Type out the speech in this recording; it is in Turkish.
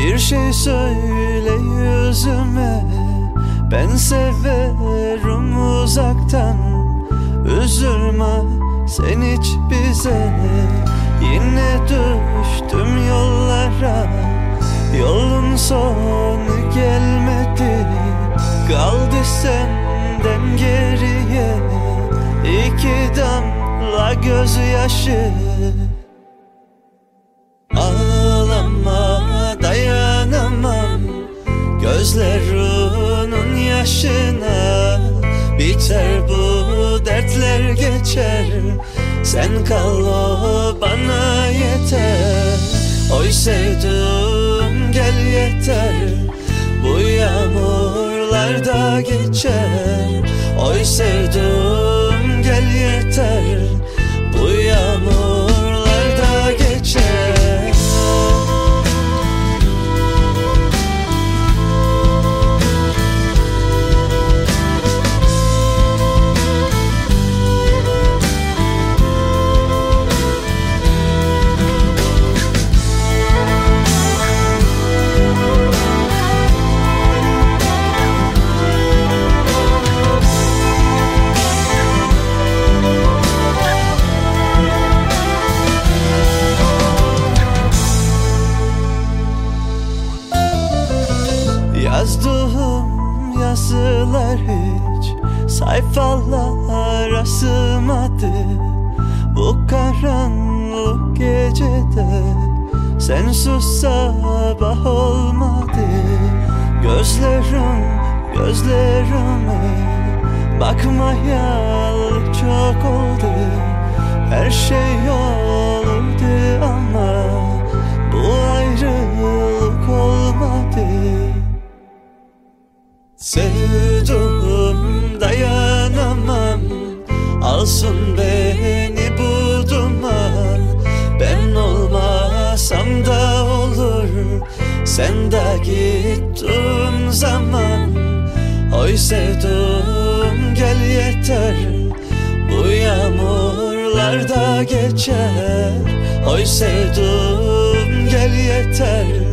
Bir şey söyle yüzüme, ben severim uzaktan. Üzülme sen hiç bize, yine düştüm yollara. Yolun sonu gelmedi, kaldı senden geriye iki damla gözyaşı. Ağlama, dayanamam gözlerinin yaşına. Biter bu dertler geçer, sen kal o bana yeter. Oy sevdim gel yeter, bu yağmurlar da geçer. Oy sevdim gel yeter, bu yağmurlar da geçer. Yazdığım yazılar hiç sayfalara sığmadı. Bu karanlık gecede sensiz sabah olmadı. Gözlerime bakmayalı çok oldu. Her şey olurdu ama bu ayrılık olmadı. Sevdim dayanamam, alsın beni bu duman. Ben olmasam da olur, sen de gittin zaman. Oy sevdim gel yeter, bu yağmurlar da geçer. Oy sevdim gel yeter,